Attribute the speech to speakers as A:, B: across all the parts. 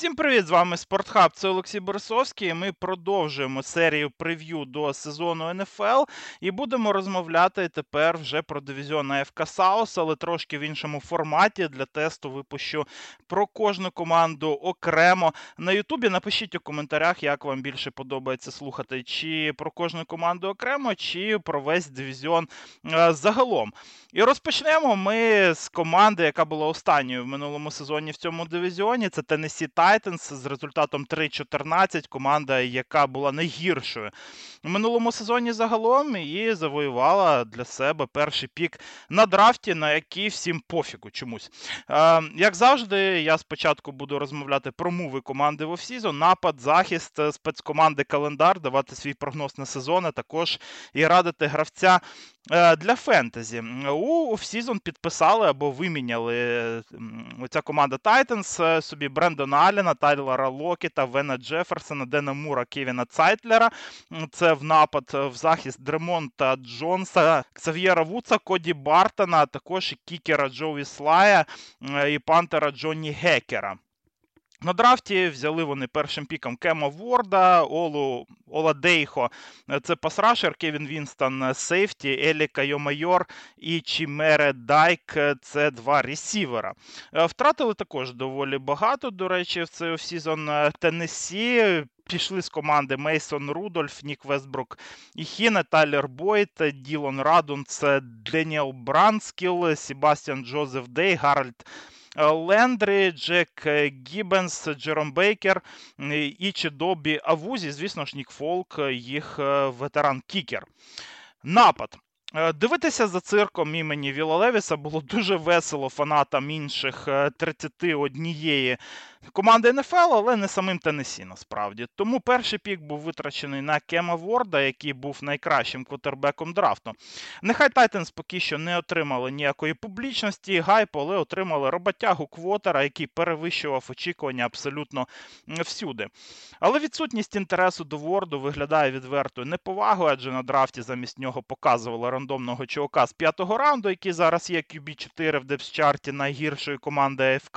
A: Всім привіт, з вами Спортхаб, це Олексій Борисовський, і ми продовжуємо серію прев'ю до сезону НФЛ і будемо розмовляти тепер вже про дивізіон АФК Саус, але трошки в іншому форматі. Для тесту випущу про кожну команду окремо. На Ютубі напишіть у коментарях, як вам більше подобається слухати, чи про кожну команду окремо, чи про весь дивізіон загалом. І розпочнемо ми з команди, яка була останньою в минулому сезоні в цьому дивізіоні. Це Tennessee Titans з результатом 3-14. Команда, яка була найгіршою в минулому сезоні загалом і завоювала для себе перший пік на драфті, на який всім пофігу чомусь. Як завжди, я спочатку буду розмовляти про мови команди в офсізон, напад, захист, спецкоманди, календар, давати свій прогноз на сезон, а також і радити гравця для фентезі. У офсізон підписали або виміняли оця команда Titans собі Брендона Аллена, Тайлера Локета, Вена Джеферсона, Дена Мура, Кевіна Цайтлера. Це в напад, в захист Дремонта Джонса, Ксав'єра Вудса, Коді Бартона, а також і кікера Джоуі Слая і пантера Джонні Гекера. На драфті взяли вони першим піком Кема Ворда, Оладейхо, це пасрашер, Кевін Вінстон сейфті, Елі Кайомайор і Чімере Дайк, це два ресівера. Втратили також доволі багато, до речі, в цей офсізон Теннессі. Пішли з команди Мейсон Рудольф, Нік Вестбрук і Хіне, Тайлер Бойд, Ділон Радунц, Деніел Бранскіл, Себастьян Джозеф Дей, Гарольд Лендрі, Джек Гіббенс, Джером Бейкер і Чідобі Авузі, звісно ж, Нік Фолк, їх ветеран-кікер. Напад. Дивитися за цирком імені Вілла Левіса було дуже весело фанатам інших 31 команди НФЛ, але не самим Теннессі, насправді. Тому перший пік був витрачений на Кема Ворда, який був найкращим квотербеком драфту. Нехай Тайтанс поки що не отримали ніякої публічності, гайпу, але отримали роботягу квотера, який перевищував очікування абсолютно всюди. Але відсутність інтересу до Ворду виглядає відвертою неповагою, адже на драфті замість нього показували рандомного чувака з 5-го раунду, який зараз є QB4 в депс-чарті найгіршої команди АФК.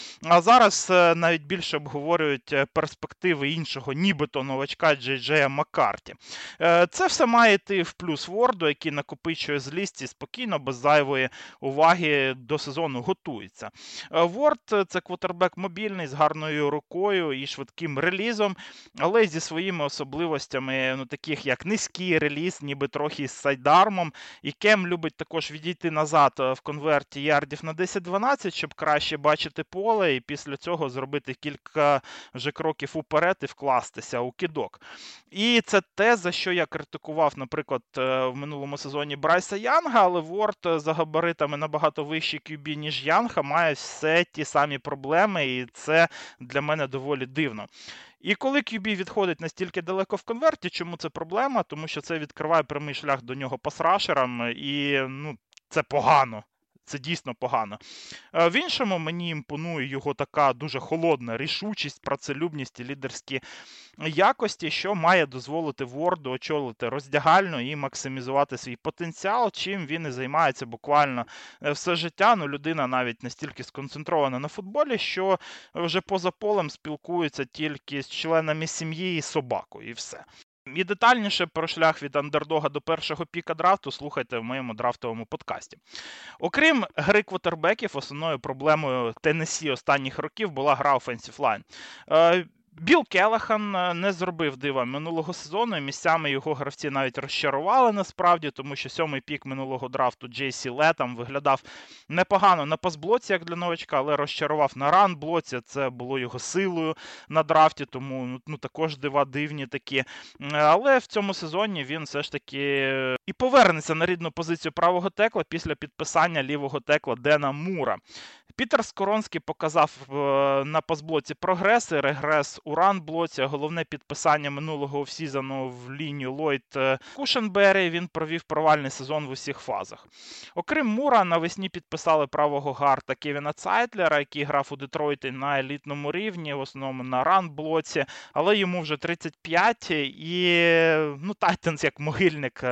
A: А зараз навіть більше обговорюють перспективи іншого нібито новачка Джей Маккарті. Це все має йти в плюс Ворду, який накопичує злість і спокійно, без зайвої уваги до сезону готується. Ворд – це квотербек мобільний, з гарною рукою і швидким релізом, але зі своїми особливостями, таких як низький реліз, ніби трохи з сайдармом. І Кем любить також відійти назад в конверті ярдів на 10-12, щоб краще бачити поле, і після цього зробити кілька вже кроків уперед і вкластися у кидок. І це те, за що я критикував, наприклад, в минулому сезоні Брайса Янга, але Ворд за габаритами набагато вищий QB, ніж Янга, має все ті самі проблеми, і це для мене доволі дивно. І коли QB відходить настільки далеко в конверті, чому це проблема? Тому що це відкриває прямий шлях до нього пасрашерам, і це погано. Це дійсно погано. В іншому мені імпонує його така дуже холодна рішучість, працелюбність і лідерські якості, що має дозволити Ворду очолити роздягальну і максимізувати свій потенціал, чим він і займається буквально все життя. Людина навіть настільки сконцентрована на футболі, що вже поза полем спілкується тільки з членами сім'ї і собакою, і все. І детальніше про шлях від андердога до першого піка драфту слухайте в моєму драфтовому подкасті. Окрім гри квотербеків, основною проблемою Теннессі останніх років була гра offensive line. Білл Келлахан не зробив дива минулого сезону, і місцями його гравці навіть розчарували насправді, тому що 7-й пік минулого драфту Джейсі Летам виглядав непогано на пасблоці, як для новачка, але розчарував на ранблоці, це було його силою на драфті, тому також дива дивні такі. Але в цьому сезоні він все ж таки і повернеться на рідну позицію правого текла після підписання лівого текла Дена Мура. Пітер Скоронський показав на пасблоці прогрес і регрес у ранблоці. Головне підписання минулого офсізону в лінію Ллойд Кушенбері. Він провів провальний сезон в усіх фазах. Окрім Мура, навесні підписали правого гарда Кевіна Цайтлера, який грав у Детройті на елітному рівні, в основному на ранблоці, але йому вже 35, і Тайтанс як могильник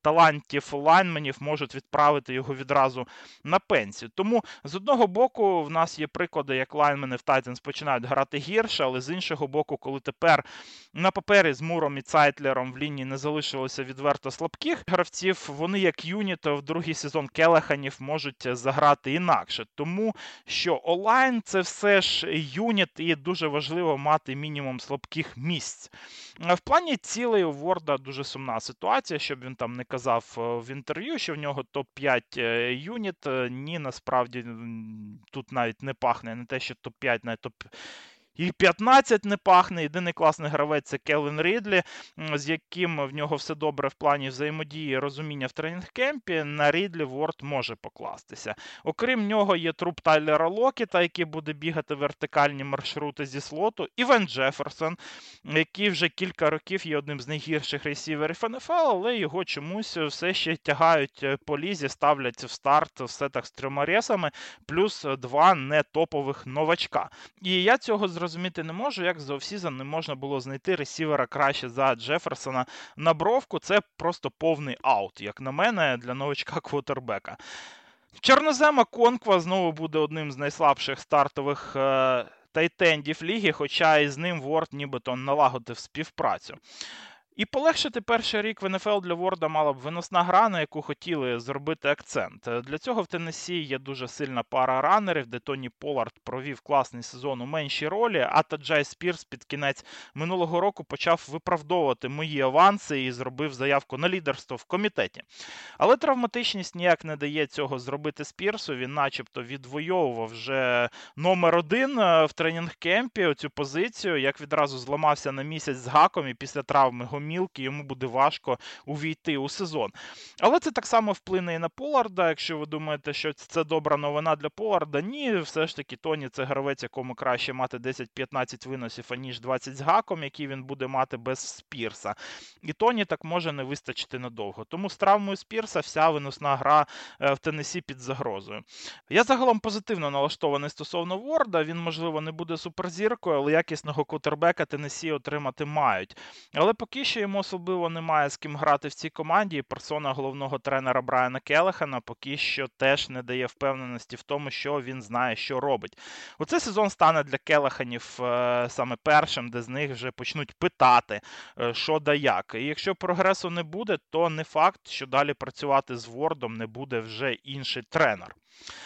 A: талантів лайнменів можуть відправити його відразу на пенсію. Тому, з одного боку, в нас є приклади, як лайнмени в Titans починають грати гірше, але з іншого боку, коли тепер на папері з Муром і Цайтлером в лінії не залишилося відверто слабких гравців, вони як юніт в другий сезон Келеханів можуть заграти інакше. Тому що онлайн це все ж юніт і дуже важливо мати мінімум слабких місць. В плані цілей у Ворда дуже сумна ситуація, щоб він там не казав в інтерв'ю, що в нього топ-5 юніт. Ні, насправді тут навіть не пахне, не те, що топ-5, навіть топ і 15 не пахне. Єдиний класний гравець – це Келвін Рідлі, з яким в нього все добре в плані взаємодії і розуміння в тренінг-кемпі. На Рідлі Ворд може покластися. Окрім нього є труп Тайлера Локіта, який буде бігати вертикальні маршрути зі слоту. І Вен Джеферсон, який вже кілька років є одним з найгірших ресіверів НФЛ, але його чомусь все ще тягають по лізі, ставлять в старт все так з 3 ресами, плюс 2 нетопових новачка. І я цього зрозуміти не можу, як за офсізон не можна було знайти ресівера краще за Джеферсона на бровку. Це просто повний аут, як на мене, для новачка квотербека. Чорнозема Конква знову буде одним з найслабших стартових тайтендів ліги, хоча і з ним Ворд нібито налагодив співпрацю. І полегшити перший рік в НФЛ для Ворда мала б виносна гра, на яку хотіли зробити акцент. Для цього в Теннессі є дуже сильна пара ранерів, де Тоні Поллард провів класний сезон у меншій ролі, а Таджай Спірс під кінець минулого року почав виправдовувати мої аванси і зробив заявку на лідерство в комітеті. Але травматичність ніяк не дає цього зробити Спірсу, він начебто відвоював вже номер 1 в тренінг-кемпі оцю позицію, як відразу зламався на місяць з гаком і після травми гомілки йому буде важко увійти у сезон. Але це так само вплине і на Полларда, якщо ви думаєте, що це добра новина для Полларда. Ні, все ж таки Тоні це гравець, якому краще мати 10-15 виносів, аніж 20 з гаком, який він буде мати без Спірса. І Тоні так може не вистачити надовго. Тому з травмою Спірса вся виносна гра в Теннессі під загрозою. Я загалом позитивно налаштований стосовно Ворда. Він, можливо, не буде суперзіркою, але якісного квотербека Теннессі отримати мають. Але поки що йому особливо немає з ким грати в цій команді, і персона головного тренера Брайана Келлехана поки що теж не дає впевненості в тому, що він знає, що робить. Оцей сезон стане для Келлеханів саме першим, де з них вже почнуть питати, що да як. І якщо прогресу не буде, то не факт, що далі працювати з Вордом не буде вже інший тренер.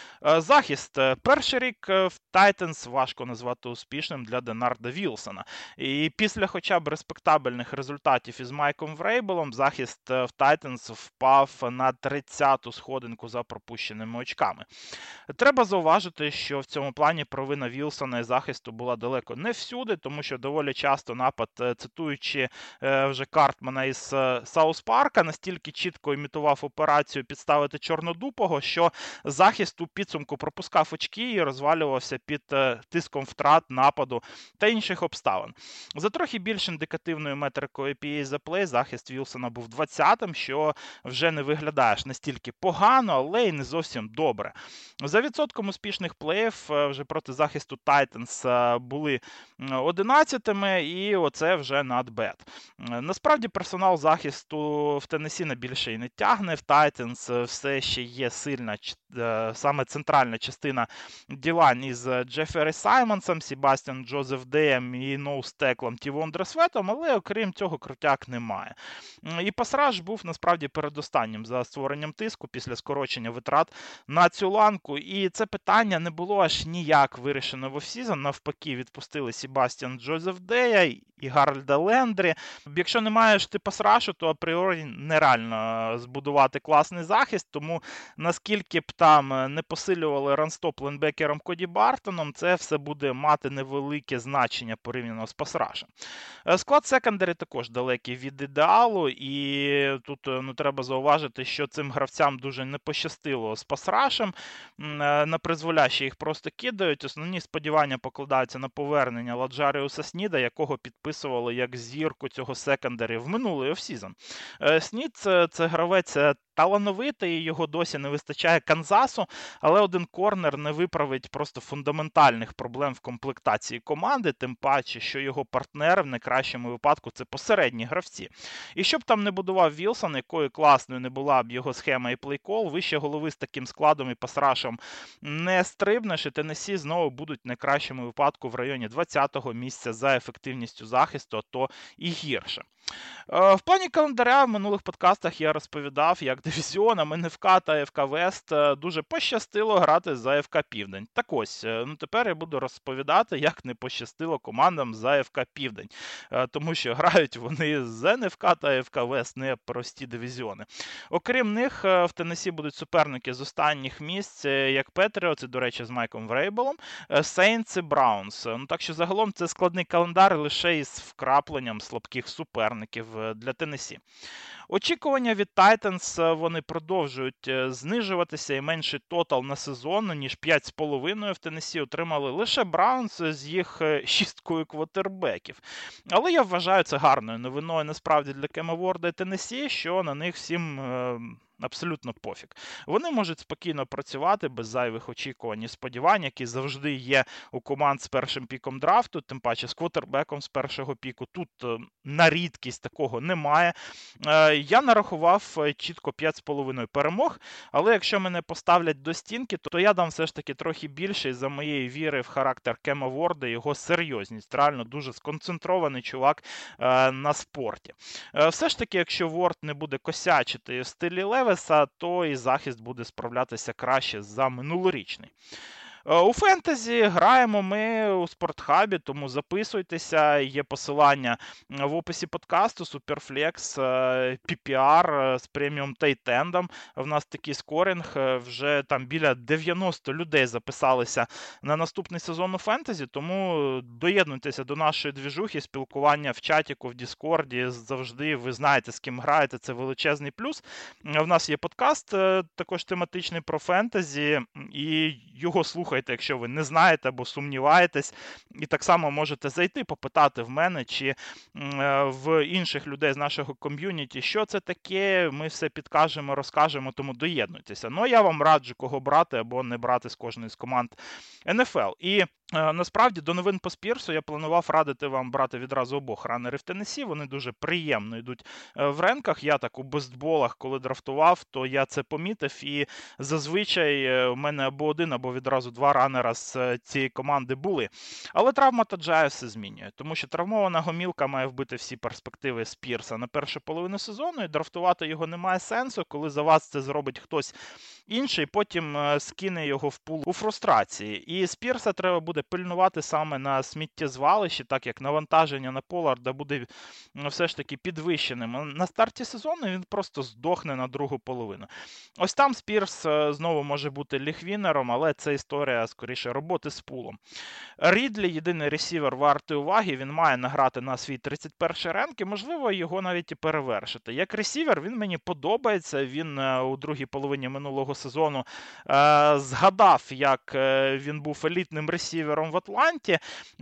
A: Захист. Перший рік в Titans важко назвати успішним для Денарда Вілсона. І після хоча б респектабельних результатів із Майком Врейблом, захист в Titans впав на 30-ту сходинку за пропущеними очками. Треба зауважити, що в цьому плані провина Вілсона і захисту була далеко не всюди, тому що доволі часто напад, цитуючи вже Картмана із Саус Парка, настільки чітко імітував операцію підставити чорнодупого, що захист у підсумку пропускав очки і розвалювався під тиском втрат, нападу та інших обставин. За трохи більш індикативною метрикою EPA за плей захист Вілсона був 20-м, що вже не виглядає настільки погано, але й не зовсім добре. За відсотком успішних плеїв вже проти захисту Titans були 11-ми, і оце вже not bad. Насправді персонал захисту в Теннессі на більше і не тягне, в Titans все ще є сильна саме центральна частина ділань із Джефері Саймонсом, Себастьян Джозеф Деєм і ноустеклом Тівондре Светом, але окрім цього крутяк немає. І пасраж був насправді передостаннім за створенням тиску після скорочення витрат на цю ланку, і це питання не було аж ніяк вирішено в офсізон, навпаки відпустили Себастьян Джозеф Дея і Гарольда Лендрі. Якщо не маєш ти пасрашу, то апріорі нереально збудувати класний захист, тому наскільки б там не посилювали ранстоп ленбекером Коді Бартоном, це все буде мати невелике значення порівняно з пасрашем. Склад секондарі також далекий від ідеалу, і тут треба зауважити, що цим гравцям дуже не пощастило з пасрашем, на призволяще їх просто кидають. Основні сподівання покладаються на повернення Ладжаріуса Сніда, якого підписували як зірку цього секондарі в минулий офсізон. Снід – це гравець талановитий, його досі не вистачає Канзасу, але один корнер не виправить просто фундаментальних проблем в комплектації команди, тим паче, що його партнери в найкращому випадку це посередні гравці. І щоб там не будував Вілсон, якою класною не була б його схема і плейкол, вище голови з таким складом і пасрашем не стрибнеш, і Теннессі знову будуть в найкращому випадку в районі 20-го місця за ефективністю захисту, а то і гірше. В плані календаря в минулих подкастах я розповідав, як дивізіонам НФК та ФК Вест дуже пощастило грати за ФК Південь. Так ось, тепер я буду розповідати, як не пощастило командам за ФК Південь, тому що грають вони з НФК та ФК Вест не прості дивізіони. Окрім них, в Теннессі будуть суперники з останніх місць, як Петріотс, до речі, з Майком Врейбелом, Сейнтс і Браунс. Так що загалом це складний календар лише із вкрапленням слабких суперників для Теннессі. Очікування від Titans, вони продовжують знижуватися, і менший тотал на сезон, ніж 5,5 в Теннессі отримали лише Браунс з їх шісткою квотербеків. Але я вважаю це гарною новиною насправді для Кема Ворда і Теннессі, що на них всім абсолютно пофіг. Вони можуть спокійно працювати без зайвих очікувань і сподівань, які завжди є у команд з першим піком драфту, тим паче з квотербеком з першого піку. Тут на рідкість такого немає. Я нарахував чітко 5,5 перемог, але якщо мене поставлять до стінки, то я дам все ж таки трохи більше із-за моєї віри в характер Кема Ворда і його серйозність. Реально дуже сконцентрований чувак на спорті. Все ж таки, якщо Ворд не буде косячити в стилі Левеса, то і захист буде справлятися краще за минулорічний. У фентезі граємо ми у Спортхабі, тому записуйтеся, є посилання в описі подкасту, Суперфлекс, PPR з преміум тайтендом. В нас такий скоринг, вже там біля 90 людей записалися на наступний сезон у фентезі, тому доєднуйтеся до нашої двіжухи, спілкування в чатіку, в Діскорді, завжди ви знаєте, з ким граєте, це величезний плюс. В нас є подкаст також тематичний про фентезі, і його слухайте, якщо ви не знаєте або сумніваєтесь, і так само можете зайти, попитати в мене чи в інших людей з нашого ком'юніті, що це таке, ми все підкажемо, розкажемо, тому доєднуйтеся. Ну, я вам раджу, кого брати або не брати з кожної з команд НФЛ. І насправді, до новин по Спірсу я планував радити вам брати відразу обох ранерів Теннессі, вони дуже приємно йдуть в ренках. Я так у бестболах, коли драфтував, то я це помітив, і зазвичай у мене або один, або відразу два ранера з цієї команди були. Але травма Таджая все змінює, тому що травмована гомілка має вбити всі перспективи Спірса на першу половину сезону, і драфтувати його немає сенсу, коли за вас це зробить хтось інший, потім скине його в пул у фрустрації. І Спірса треба буде пильнувати саме на сміттєзвалищі, так як навантаження на Полларда буде все ж таки підвищеним. На старті сезону він просто здохне на другу половину. Ось там Спірс знову може бути ліхвінером, але це історія, скоріше, роботи з пулом. Рідлі, єдиний ресівер вартої уваги, він має награти на свій 31-й ренк, і, можливо, його навіть і перевершити. Як ресівер він мені подобається, він у другій половині минулого сезону згадав, як він був елітним ресівером в Атланті,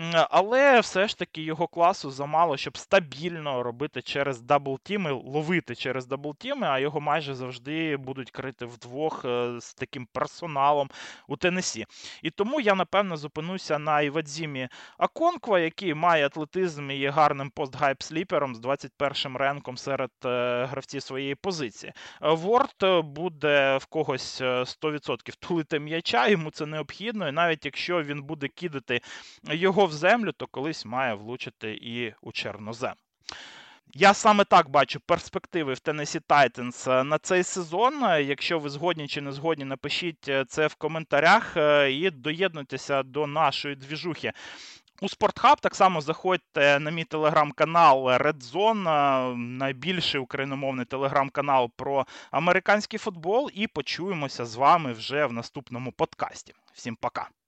A: але все ж таки його класу замало, щоб стабільно робити через даблтіми, ловити через даблтіми, а його майже завжди будуть крити вдвох з таким персоналом у Теннессі. І тому я, напевно, зупинуся на Івадзімі Аконква, який має атлетизм і є гарним постгайп-сліпером з 21-м ренком серед гравців своєї позиції. Ворд буде в когось 100% тулити м'яча, йому це необхідно, і навіть якщо він буде кидати його в землю, то колись має влучити і у чорнозем. Я саме так бачу перспективи в Tennessee Titans на цей сезон. Якщо ви згодні чи не згодні, напишіть це в коментарях і доєднуйтеся до нашої двіжухи. У Спортхаб так само заходьте на мій телеграм-канал Red Zone, найбільший україномовний телеграм-канал про американський футбол, і почуємося з вами вже в наступному подкасті. Всім пока!